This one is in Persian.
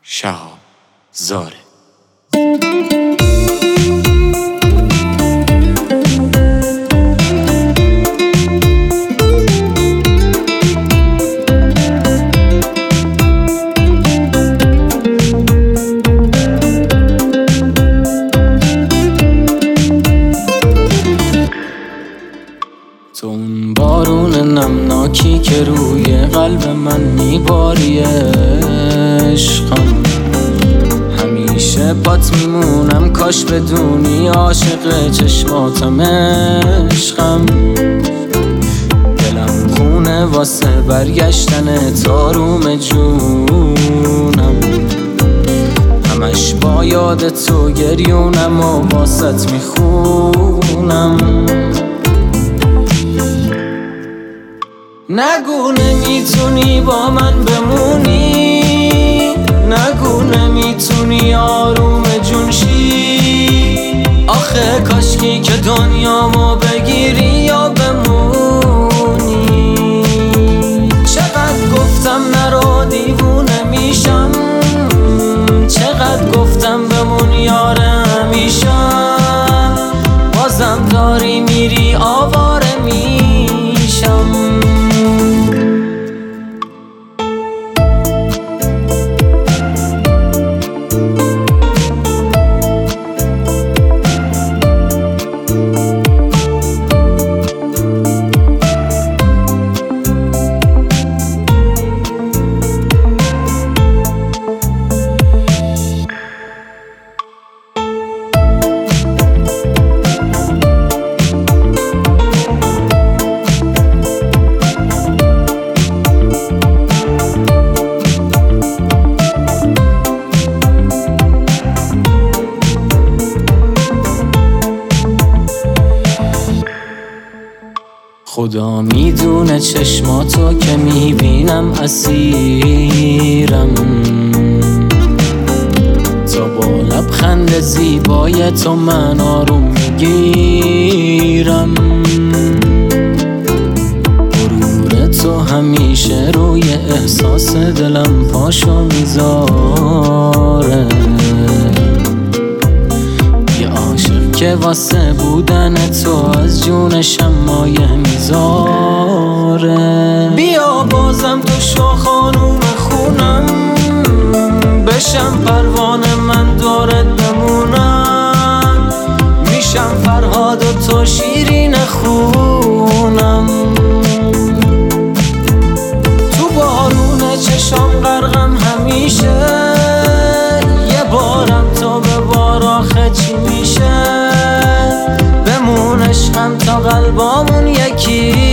شهاب زاره. تو اون بارون نمناکی که روی قلب من میباری عشقم، همیشه پات میمونم کاش بدونی عاشق چشماتم عشقم. دلم خونه واسه برگشتن تاروم جونم، همش با یاد تو گریونم و واسط میخونم. نگو نمیتونی با من بمونی، نگو نمیتونی آروم جون شی. آخه کاشکی که دنیامو بگیری یا بمونی. چقدر گفتم نرو دیوونه میشم، چقدر گفتم بمون یار همیشه، بازم داری میری آواره میشم. خدا میدونه چشماتو که میبینم اسیرم، تا با لبخند زیبای تو من آروم میگیرم. غرور تو همیشه روی احساس دلم پاشو میذاره، که واسه بودن تو از جونشم مایه میذاره. بیا بازم تو شو خانوم خونم، بشم پروانه من دورت بمونم. میشم فرهاد و تو شیرین خونم، تو بارون چشام غرقم همیشه. یه بارم تو به بار آخه چی میشه، بمون عشقم تا قلبامون یکی.